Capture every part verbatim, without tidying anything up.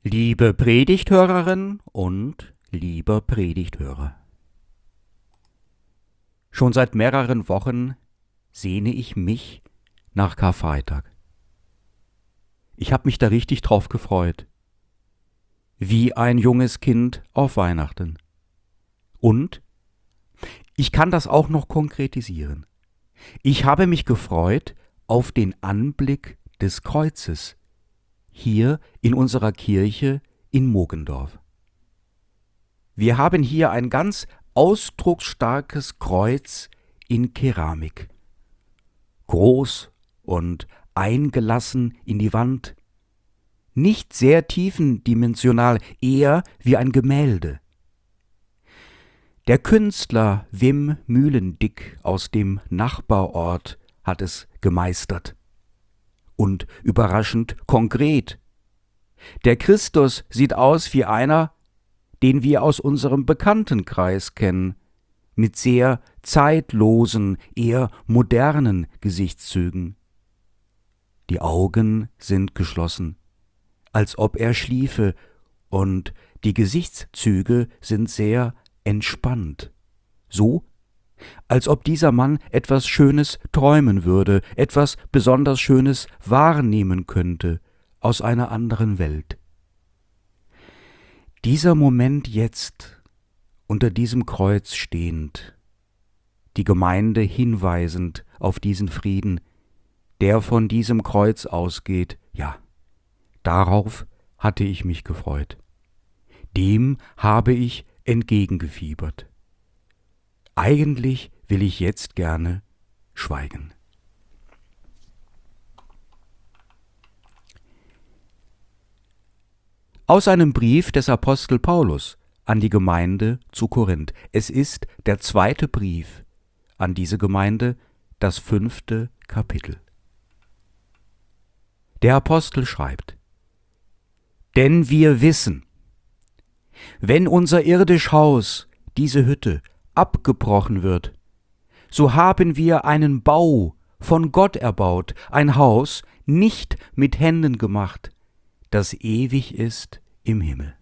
Liebe Predigthörerin und lieber Predigthörer, schon seit mehreren Wochen sehne ich mich nach Karfreitag. Ich habe mich da richtig drauf gefreut, wie ein junges Kind auf Weihnachten. Und ich kann das auch noch konkretisieren. Ich habe mich gefreut auf den Anblick des Kreuzes hier in unserer Kirche in Mogendorf. Wir haben hier ein ganz ausdrucksstarkes Kreuz in Keramik. Groß und eingelassen in die Wand. Nicht sehr tiefendimensional, eher wie ein Gemälde. Der Künstler Wim Mühlendick aus dem Nachbarort hat es gemeistert. Und überraschend konkret. Der Christus sieht aus wie einer, den wir aus unserem Bekanntenkreis kennen, mit sehr zeitlosen, eher modernen Gesichtszügen. Die Augen sind geschlossen, als ob er schliefe, und die Gesichtszüge sind sehr entspannt, so als ob dieser Mann etwas Schönes träumen würde, etwas besonders Schönes wahrnehmen könnte aus einer anderen Welt. Dieser Moment jetzt, unter diesem Kreuz stehend, die Gemeinde hinweisend auf diesen Frieden, der von diesem Kreuz ausgeht, ja, darauf hatte ich mich gefreut. Dem habe ich entgegengefiebert. Eigentlich will ich jetzt gerne schweigen. Aus einem Brief des Apostel Paulus an die Gemeinde zu Korinth. Es ist der zweite Brief an diese Gemeinde, das fünfte Kapitel. Der Apostel schreibt: Denn wir wissen, wenn unser irdisch Haus, diese Hütte, abgebrochen wird, so haben wir einen Bau von Gott erbaut, ein Haus nicht mit Händen gemacht, das ewig ist im Himmel.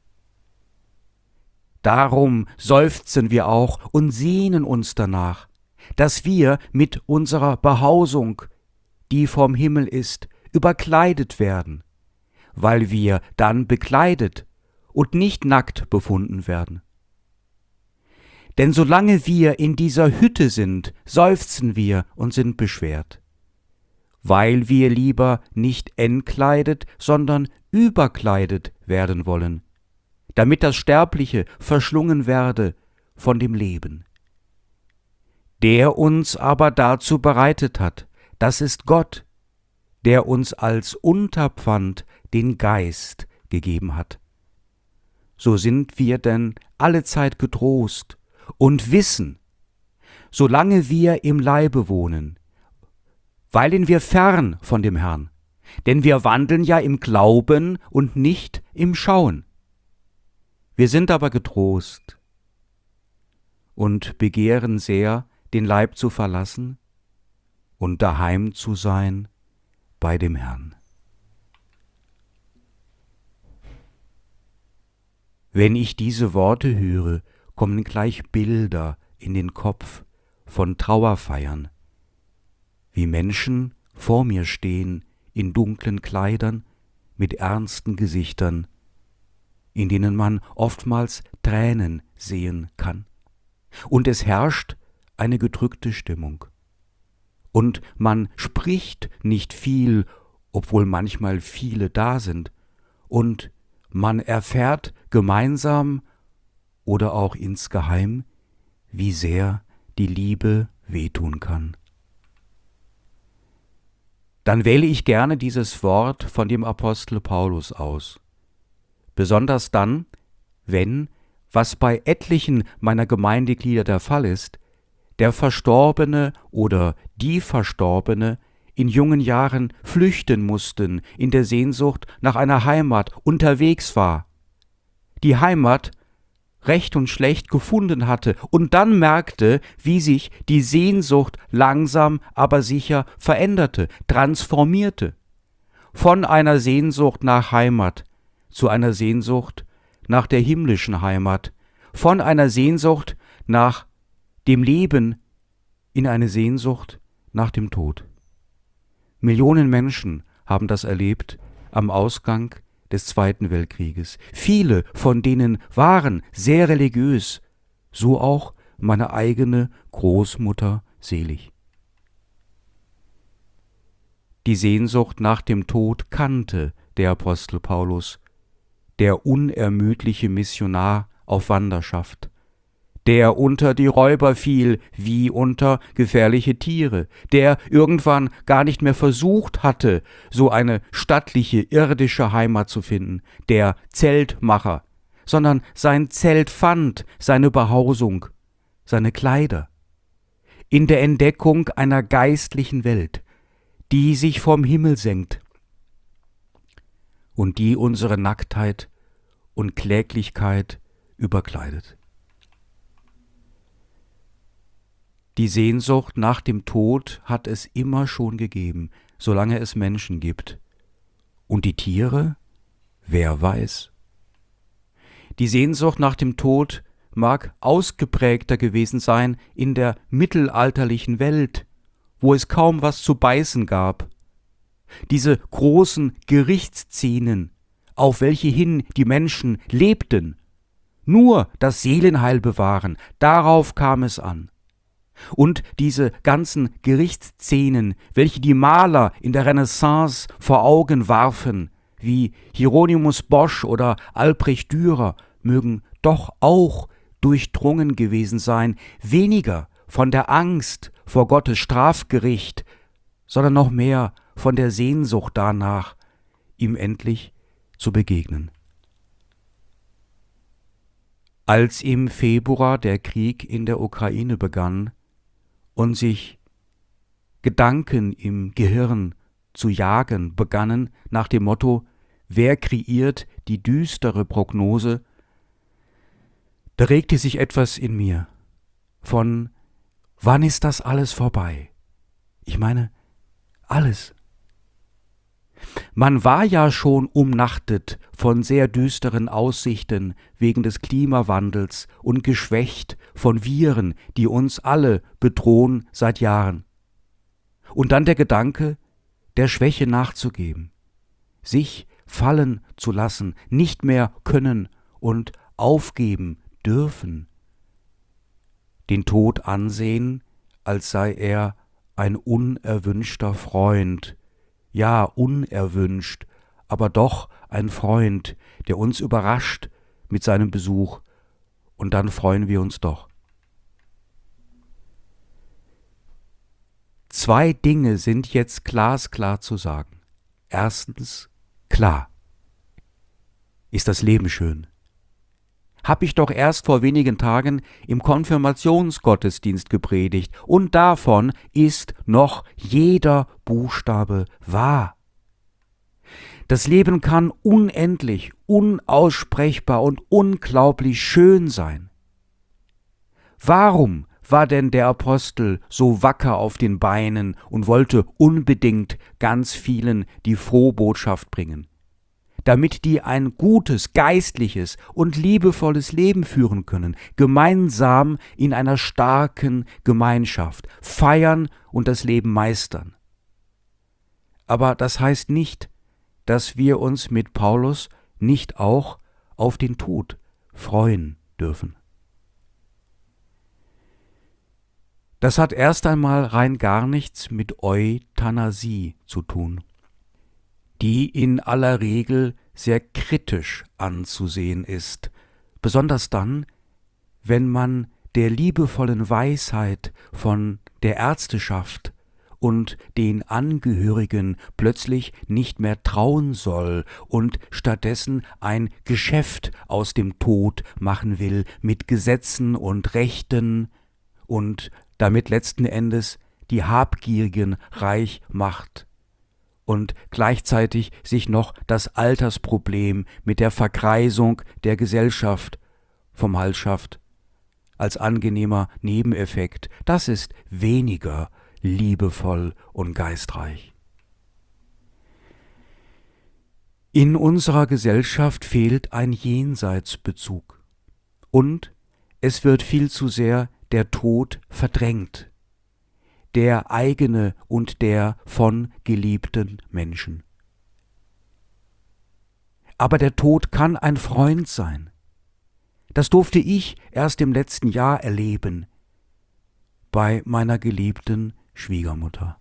Darum seufzen wir auch und sehnen uns danach, dass wir mit unserer Behausung, die vom Himmel ist, überkleidet werden, weil wir dann bekleidet und nicht nackt befunden werden. Denn solange wir in dieser Hütte sind, seufzen wir und sind beschwert, weil wir lieber nicht entkleidet, sondern überkleidet werden wollen, damit das Sterbliche verschlungen werde von dem Leben. Der uns aber dazu bereitet hat, das ist Gott, der uns als Unterpfand den Geist gegeben hat. So sind wir denn allezeit getrost und wissen, solange wir im Leibe wohnen, weilen wir fern von dem Herrn, denn wir wandeln ja im Glauben und nicht im Schauen. Wir sind aber getrost und begehren sehr, den Leib zu verlassen und daheim zu sein bei dem Herrn. Wenn ich diese Worte höre, kommen gleich Bilder in den Kopf von Trauerfeiern, wie Menschen vor mir stehen in dunklen Kleidern mit ernsten Gesichtern, in denen man oftmals Tränen sehen kann. Und es herrscht eine gedrückte Stimmung. Und man spricht nicht viel, obwohl manchmal viele da sind, und man erfährt gemeinsam oder auch insgeheim, wie sehr die Liebe wehtun kann. Dann wähle ich gerne dieses Wort von dem Apostel Paulus aus. Besonders dann, wenn, was bei etlichen meiner Gemeindeglieder der Fall ist, der Verstorbene oder die Verstorbene in jungen Jahren flüchten mussten, in der Sehnsucht nach einer Heimat unterwegs war, die Heimat recht und schlecht gefunden hatte und dann merkte, wie sich die Sehnsucht langsam, aber sicher veränderte, transformierte. Von einer Sehnsucht nach Heimat zu einer Sehnsucht nach der himmlischen Heimat, von einer Sehnsucht nach dem Leben in eine Sehnsucht nach dem Tod. Millionen Menschen haben das erlebt am Ausgang des Zweiten Weltkrieges. Viele von denen waren sehr religiös, so auch meine eigene Großmutter Selig. Die Sehnsucht nach dem Tod kannte der Apostel Paulus, der unermüdliche Missionar auf Wanderschaft, der unter die Räuber fiel wie unter gefährliche Tiere, der irgendwann gar nicht mehr versucht hatte, so eine stattliche irdische Heimat zu finden, der Zeltmacher, sondern sein Zelt fand, seine Behausung, seine Kleider, in der Entdeckung einer geistlichen Welt, die sich vom Himmel senkt und die unsere Nacktheit und Kläglichkeit überkleidet. Die Sehnsucht nach dem Tod hat es immer schon gegeben, solange es Menschen gibt. Und die Tiere? Wer weiß? Die Sehnsucht nach dem Tod mag ausgeprägter gewesen sein in der mittelalterlichen Welt, wo es kaum was zu beißen gab. Diese großen Gerichtsszenen, auf welche hin die Menschen lebten, nur das Seelenheil bewahren, darauf kam es an. Und diese ganzen Gerichtsszenen, welche die Maler in der Renaissance vor Augen warfen, wie Hieronymus Bosch oder Albrecht Dürer, mögen doch auch durchdrungen gewesen sein, weniger von der Angst vor Gottes Strafgericht, sondern noch mehr von der Sehnsucht danach, ihm endlich zu begegnen. Als im Februar der Krieg in der Ukraine begann und sich Gedanken im Gehirn zu jagen begannen nach dem Motto, wer kreiert die düstere Prognose, da regte sich etwas in mir von, wann ist das alles vorbei? Ich meine, alles. Man war ja schon umnachtet von sehr düsteren Aussichten wegen des Klimawandels und geschwächt von Viren, die uns alle bedrohen seit Jahren. Und dann der Gedanke, der Schwäche nachzugeben, sich fallen zu lassen, nicht mehr können und aufgeben dürfen, den Tod ansehen, als sei er ein unerwünschter Freund, ja unerwünscht, aber doch ein Freund, der uns überrascht mit seinem Besuch, und dann freuen wir uns doch. Zwei Dinge sind jetzt glasklar zu sagen. Erstens, klar. Ist das Leben schön? Hab ich doch erst vor wenigen Tagen im Konfirmationsgottesdienst gepredigt, und davon ist noch jeder Buchstabe wahr. Das Leben kann unendlich, unaussprechbar und unglaublich schön sein. Warum war denn der Apostel so wacker auf den Beinen und wollte unbedingt ganz vielen die frohe Botschaft bringen? Damit die ein gutes, geistliches und liebevolles Leben führen können, gemeinsam in einer starken Gemeinschaft, feiern und das Leben meistern. Aber das heißt nicht, dass wir uns mit Paulus nicht auch auf den Tod freuen dürfen. Das hat erst einmal rein gar nichts mit Euthanasie zu tun, die in aller Regel sehr kritisch anzusehen ist, besonders dann, wenn man der liebevollen Weisheit von der Ärzteschaft und den Angehörigen plötzlich nicht mehr trauen soll und stattdessen ein Geschäft aus dem Tod machen will mit Gesetzen und Rechten und damit letzten Endes die Habgierigen reich macht und gleichzeitig sich noch das Altersproblem mit der Vergreisung der Gesellschaft vom Hals schafft, als angenehmer Nebeneffekt. Das ist weniger liebevoll und geistreich. In unserer Gesellschaft fehlt ein Jenseitsbezug und es wird viel zu sehr der Tod verdrängt, der eigene und der von geliebten Menschen. Aber der Tod kann ein Freund sein. Das durfte ich erst im letzten Jahr erleben bei meiner geliebten Schwiegermutter.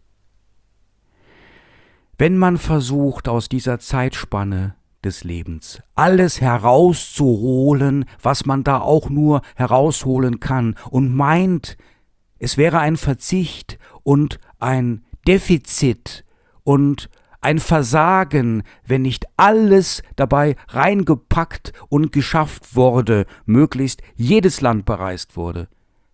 Wenn man versucht, aus dieser Zeitspanne des Lebens alles herauszuholen, was man da auch nur herausholen kann, und meint, es wäre ein Verzicht und ein Defizit und ein Versagen, wenn nicht alles dabei reingepackt und geschafft wurde, möglichst jedes Land bereist wurde,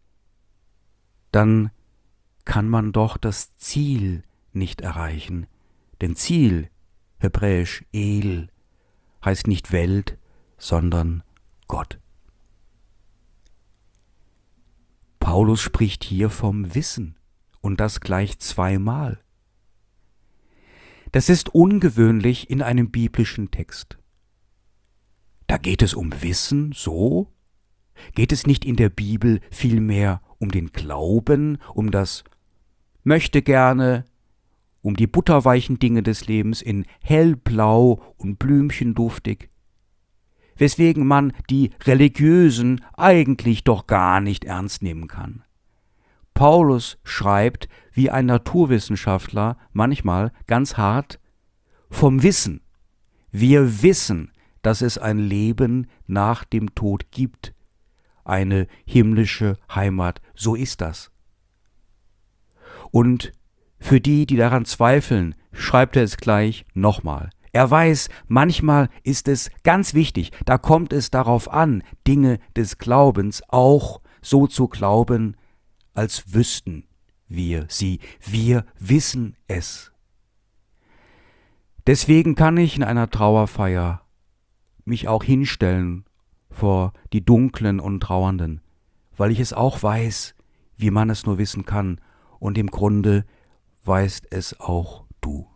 dann kann man doch das Ziel nicht erreichen. Denn Ziel, hebräisch El, heißt nicht Welt, sondern Gott. Paulus spricht hier vom Wissen, und das gleich zweimal. Das ist ungewöhnlich in einem biblischen Text. Da geht es um Wissen, so? Geht es nicht in der Bibel vielmehr um den Glauben, um das möchte gerne, um die butterweichen Dinge des Lebens in hellblau und blümchenduftig, weswegen man die Religiösen eigentlich doch gar nicht ernst nehmen kann. Paulus schreibt wie ein Naturwissenschaftler, manchmal ganz hart, vom Wissen. Wir wissen, dass es ein Leben nach dem Tod gibt, eine himmlische Heimat, so ist das. Und für die, die daran zweifeln, schreibt er es gleich nochmal. Er weiß, manchmal ist es ganz wichtig, da kommt es darauf an, Dinge des Glaubens auch so zu glauben, als wüssten wir sie. Wir wissen es. Deswegen kann ich in einer Trauerfeier mich auch hinstellen vor die Dunklen und Trauernden, weil ich es auch weiß, wie man es nur wissen kann, und im Grunde weißt es auch du.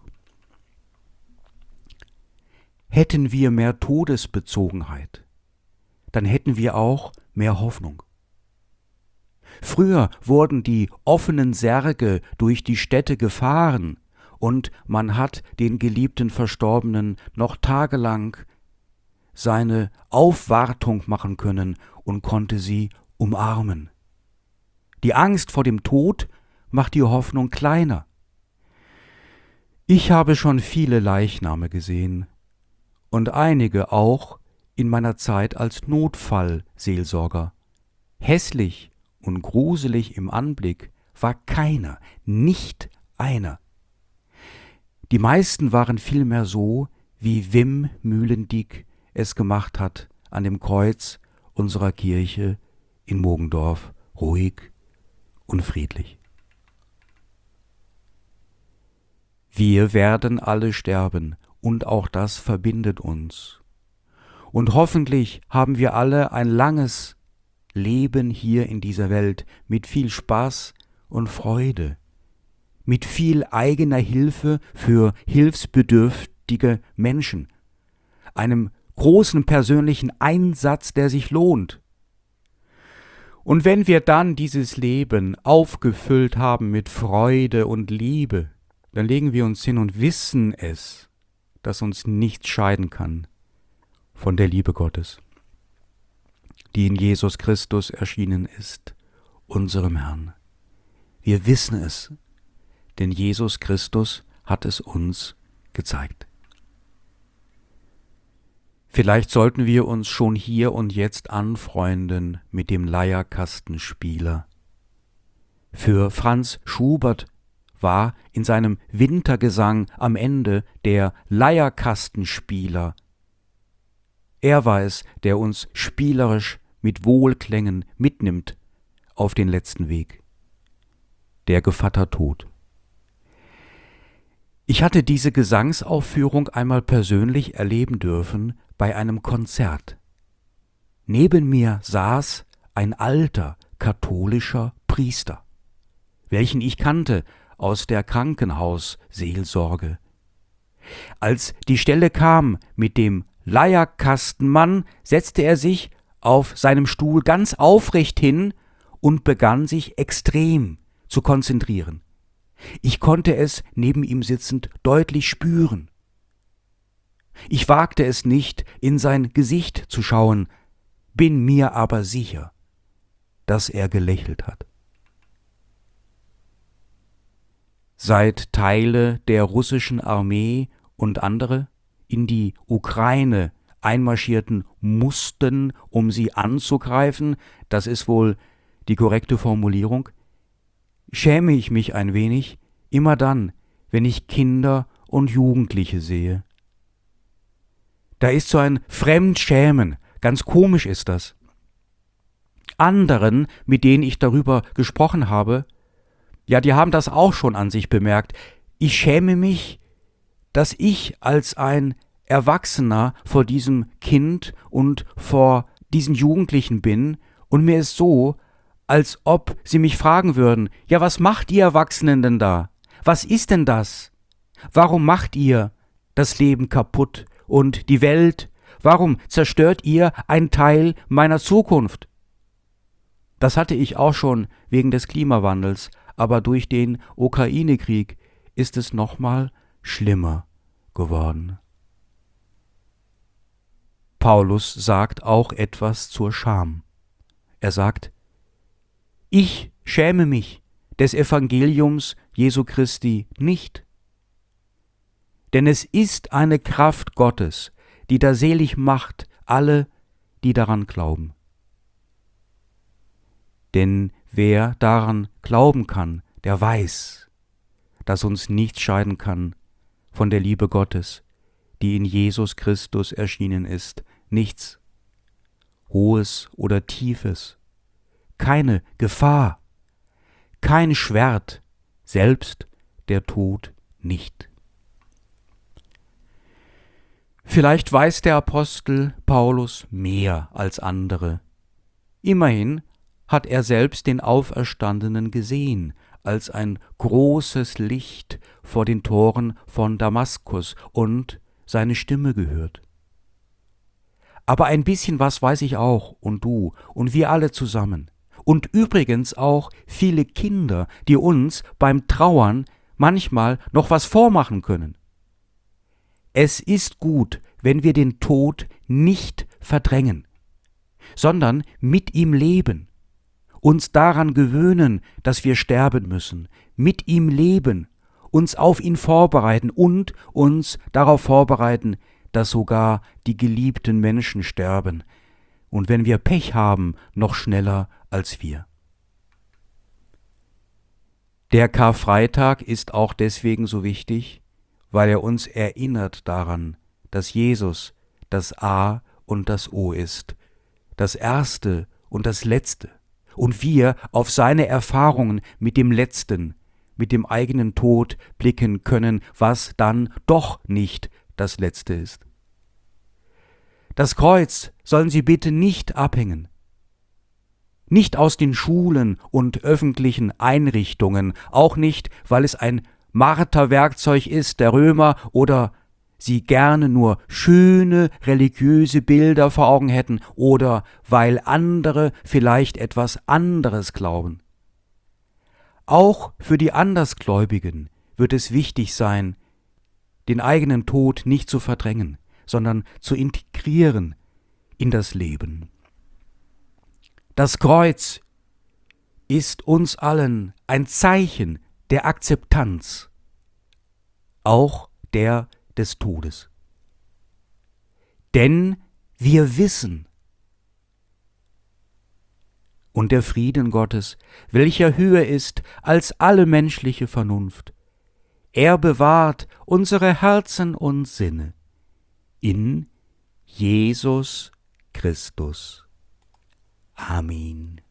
Hätten wir mehr Todesbezogenheit, dann hätten wir auch mehr Hoffnung. Früher wurden die offenen Särge durch die Städte gefahren und man hat den geliebten Verstorbenen noch tagelang seine Aufwartung machen können und konnte sie umarmen. Die Angst vor dem Tod macht die Hoffnung kleiner. Ich habe schon viele Leichname gesehen und einige auch in meiner Zeit als Notfallseelsorger. Hässlich und gruselig im Anblick war keiner, nicht einer. Die meisten waren vielmehr so, wie Wim Mühlendiek es gemacht hat an dem Kreuz unserer Kirche in Mogendorf, ruhig und friedlich. Wir werden alle sterben, und auch das verbindet uns. Und hoffentlich haben wir alle ein langes Leben hier in dieser Welt mit viel Spaß und Freude, mit viel eigener Hilfe für hilfsbedürftige Menschen, einem großen persönlichen Einsatz, der sich lohnt. Und wenn wir dann dieses Leben aufgefüllt haben mit Freude und Liebe, dann legen wir uns hin und wissen es, dass uns nichts scheiden kann von der Liebe Gottes, die in Jesus Christus erschienen ist, unserem Herrn. Wir wissen es, denn Jesus Christus hat es uns gezeigt. Vielleicht sollten wir uns schon hier und jetzt anfreunden mit dem Leierkastenspieler. Für Franz Schubert war in seinem Wintergesang am Ende der Leierkastenspieler. Er war es, der uns spielerisch mit Wohlklängen mitnimmt auf den letzten Weg. Der Gevatter Tod. Ich hatte diese Gesangsaufführung einmal persönlich erleben dürfen bei einem Konzert. Neben mir saß ein alter katholischer Priester, welchen ich kannte aus der Krankenhausseelsorge. Als die Stelle kam mit dem Leierkastenmann, setzte er sich auf seinem Stuhl ganz aufrecht hin und begann sich extrem zu konzentrieren. Ich konnte es neben ihm sitzend deutlich spüren. Ich wagte es nicht, in sein Gesicht zu schauen, bin mir aber sicher, dass er gelächelt hat. Seit Teile der russischen Armee und andere in die Ukraine einmarschierten mussten, um sie anzugreifen, das ist wohl die korrekte Formulierung, schäme ich mich ein wenig, immer dann, wenn ich Kinder und Jugendliche sehe. Da ist so ein Fremdschämen, ganz komisch ist das. Anderen, mit denen ich darüber gesprochen habe, ja, die haben das auch schon an sich bemerkt. Ich schäme mich, dass ich als ein Erwachsener vor diesem Kind und vor diesen Jugendlichen bin, und mir ist so, als ob sie mich fragen würden, ja, was macht ihr Erwachsenen denn da? Was ist denn das? Warum macht ihr das Leben kaputt und die Welt? Warum zerstört ihr einen Teil meiner Zukunft? Das hatte ich auch schon wegen des Klimawandels, aber durch den Ukraine-Krieg ist es nochmal schlimmer geworden. Paulus sagt auch etwas zur Scham. Er sagt, ich schäme mich des Evangeliums Jesu Christi nicht, denn es ist eine Kraft Gottes, die da selig macht alle, die daran glauben. Denn wer daran glauben kann, der weiß, dass uns nichts scheiden kann von der Liebe Gottes, die in Jesus Christus erschienen ist, nichts, Hohes oder Tiefes, keine Gefahr, kein Schwert, selbst der Tod nicht. Vielleicht weiß der Apostel Paulus mehr als andere. Immerhin hat er selbst den Auferstandenen gesehen, als ein großes Licht vor den Toren von Damaskus und seine Stimme gehört. Aber ein bisschen was weiß ich auch, und du und wir alle zusammen. Und übrigens auch viele Kinder, die uns beim Trauern manchmal noch was vormachen können. Es ist gut, wenn wir den Tod nicht verdrängen, sondern mit ihm leben, uns daran gewöhnen, dass wir sterben müssen, mit ihm leben, uns auf ihn vorbereiten und uns darauf vorbereiten, dass sogar die geliebten Menschen sterben und wenn wir Pech haben, noch schneller als wir. Der Karfreitag ist auch deswegen so wichtig, weil er uns erinnert daran, dass Jesus das A und das O ist, das Erste und das Letzte, und wir auf seine Erfahrungen mit dem Letzten, mit dem eigenen Tod blicken können, was dann doch nicht das Letzte ist. Das Kreuz sollen Sie bitte nicht abhängen. Nicht aus den Schulen und öffentlichen Einrichtungen, auch nicht, weil es ein Marterwerkzeug ist der Römer oder sie gerne nur schöne religiöse Bilder vor Augen hätten oder weil andere vielleicht etwas anderes glauben. Auch für die Andersgläubigen wird es wichtig sein, den eigenen Tod nicht zu verdrängen, sondern zu integrieren in das Leben. Das Kreuz ist uns allen ein Zeichen der Akzeptanz, auch der des Todes. Denn wir wissen, und der Frieden Gottes, welcher höher ist als alle menschliche Vernunft, er bewahrt unsere Herzen und Sinne in Jesus Christus. Amen.